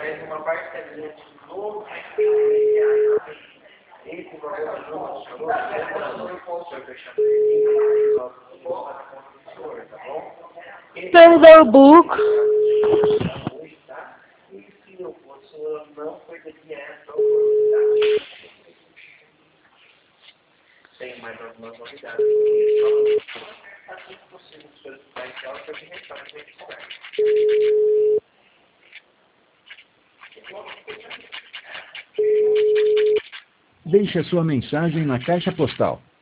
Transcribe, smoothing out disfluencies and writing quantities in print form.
uma parcelinha de novo, esse valor tá bom? Perdeu o book. E se eu fosse, não foi daqui a essa oportunidade. Tem mais algumas novidades. Assim que possível, solicitar então, que eu te retorno, a gente conversa. Deixe a sua mensagem na caixa postal